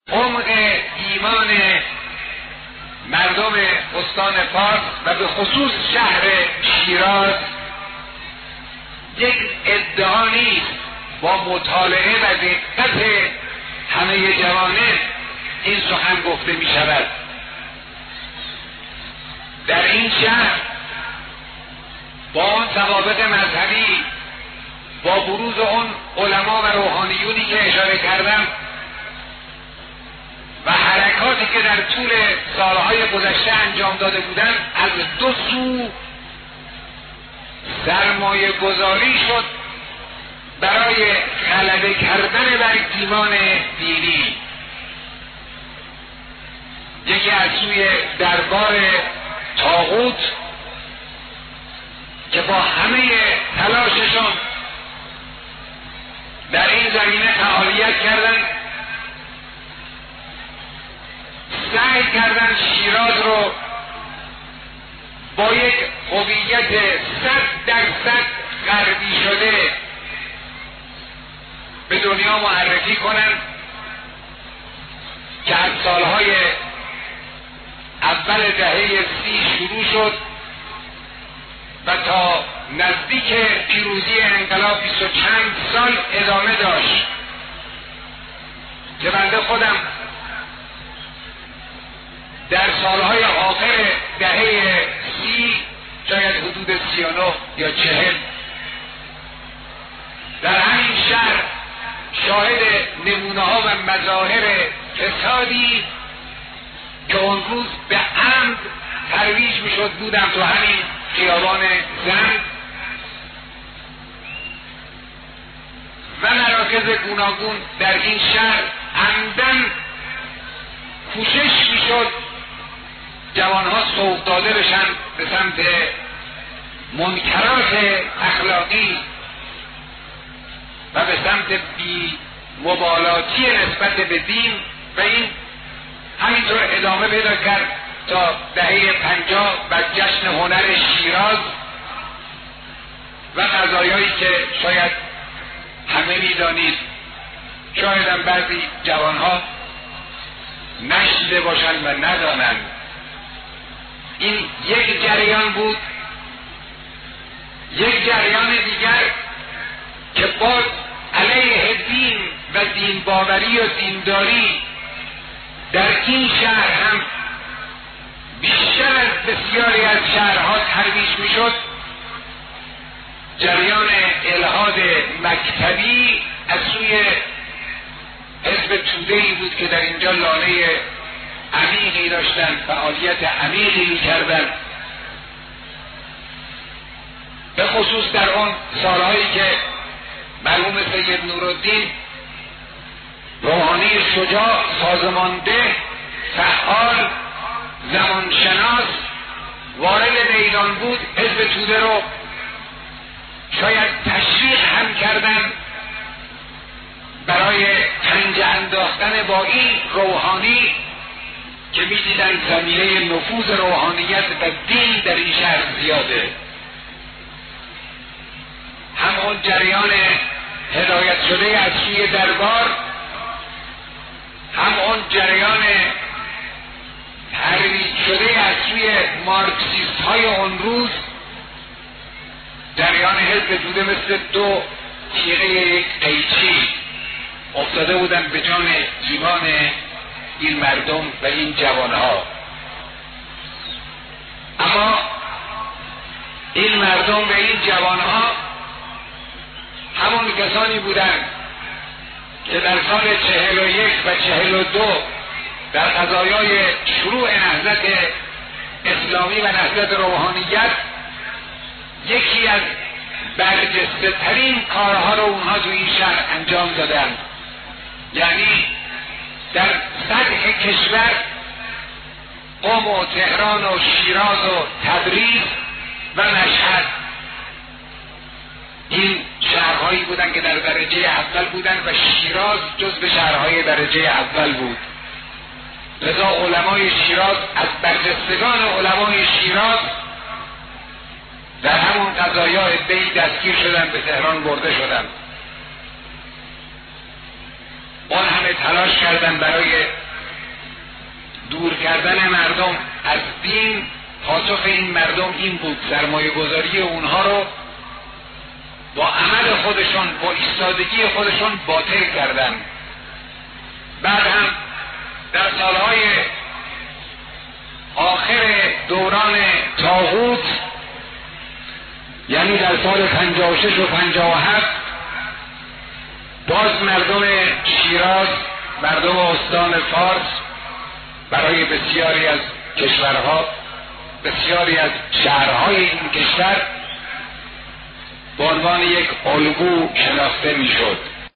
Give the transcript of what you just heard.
عمق ایمان مردم استان فارس و به خصوص شهر شیراز یک ادعا نیست. با مطالعه و دقت همه جوانب این سخن گفته می شود. در این شهر با آن سوابق مذهبی، با بروز اون علما و روحانیونی که اشاره کردم و حرکاتی که در طول سالهای گذشته انجام داده بودند، از دو سو سرمایه گذاری شد برای غلبه کردن بر ایمان دینی. یکی از سوی دربار طاغوت که با همه تلاششون در این زمینه فعالیت کردند، سعی کردند شیراز رو با یک هویت 100% غربی شده به دنیا معرفی کنند که از سالهای اول دهه 30 شروع شد و تا نزدیک پیروزی انقلاب 20 و چند سال ادامه داشت که بنده خودم در سالهای آخر دهه 30 شاید حدود 39 یا 40 در همین شهر شاهد نمونه ها و مظاهر فسادی که اون روز به عمد ترویج میشد بودم تو همین خیابان زند و مراکز گوناگون در این شهر عمدن کوشش میشد جوانها سوق داده بشن به سمت منکرات اخلاقی و به سمت بی مبالاتی نسبت به دین و این همینطور ادامه پیدا کرد تا دهه 50 و جشن هنر شیراز و قضایایی که شاید همه میدانید، شاید هم بعضی جوانها نشنیده باشند و ندانند. این یک جریان بود. یک جریان دیگر که باز علیه دین و دین باوری و دینداری در این شهر هم بیشتر از بسیاری از شهرها ترویج میشد، جریان الحاد مکتبی از سوی حزب توده‌ای بود که در اینجا لانه عمیقی داشتن، فعالیت عمیقی می‌کردند، به خصوص در اون سالهایی که مرحوم سید نورالدین روحانی شجاع، سازمانده، فعال، زمانشناس وارد میدان بود، حزب توده رو شاید تشویق هم کردن برای پنجه انداختن با این روحانی که می‌دیدن زمینه نفوذ روحانیت و دین در این شهر زیاده. همون جریان هدایت شده از سوی دربار، همون جریان ترویج شده از سوی مارکسیست های اون روز، جریان حزب توده مثل دو تیغه یک قیچی افتاده بودن به جان ایمان این مردم و این جوانها. اما این مردم و این جوانها همون کسانی بودند که در سال 41 و 42 در قضایای شروع نهضت اسلامی و نهضت روحانیت یکی از برجسته ترین کارها رو اونها تو این شهر انجام دادند. یعنی در سطح کشور قم و تهران و شیراز و تبریز و مشهد این شهرهایی بودند که در درجه اول بودند و شیراز جزو شهرهای درجه اول بود. لذا علمای شیراز از برجستگان علمای شیراز در همون قضایا عده‌ای دستگیر شدن، به تهران برده شدن. اون همه تلاش کردن برای دور کردن مردم از دین. پاسخ این مردم این بود، سرمایه گذاری اونها رو با عمل خودشون، با ایستادگی خودشون باطل کردن. بعد هم در سالهای آخر دوران طاغوت، یعنی در سال 56 و 57، باز مردم شیراز، مردم استان فارس، برای بسیاری از کشورها، بسیاری از شهرهای این کشور به عنوان یک الگو شناخته میشد.